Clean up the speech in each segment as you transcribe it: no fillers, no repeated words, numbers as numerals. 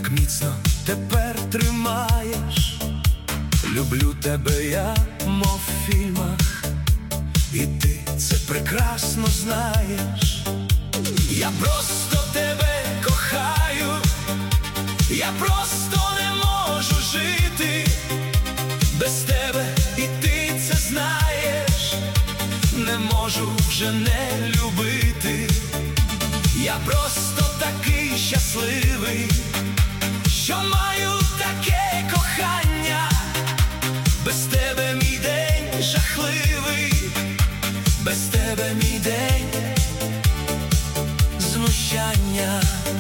так міцно тепер тримаєш. Люблю тебе я, мов в фільмах, і ти це прекрасно знаєш. Я просто тебе кохаю, я просто не можу жити без тебе, і ти це знаєш. Не можу вже не любити. Я просто такий щасливий, що маю таке кохання. Без тебе мій день жахливий, без тебе мій день знущання.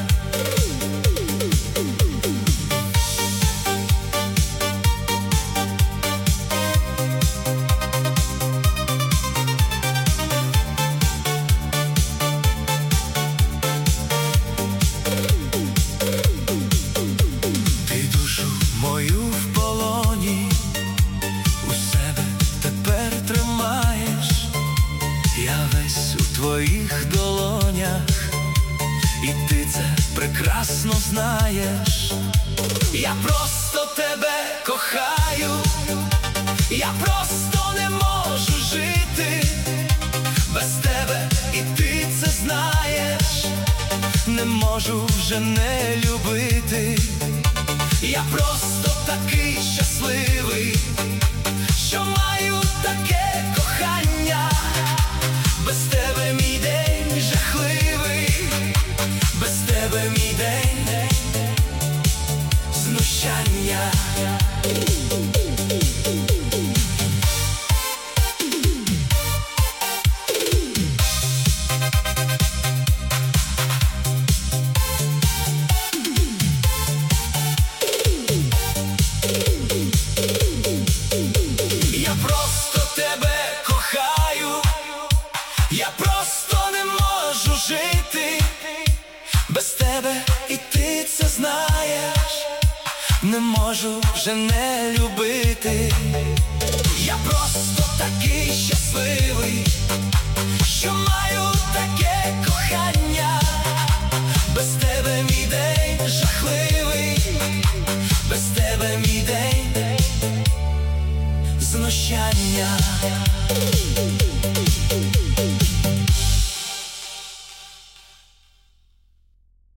Я весь у твоїх долонях, і ти це прекрасно знаєш. Я просто тебе кохаю, я просто не можу жити без тебе, і ти це знаєш. Не можу вже не любити. Я просто такий щасливий, що маю таке кохання. Без тебе мій день жахливий, без тебе мій день знущання. Я просто тебе кохаю, я просто не можу жити без тебе, і ти це знаєш. Не можу вже не любити. Я просто такий щасливий,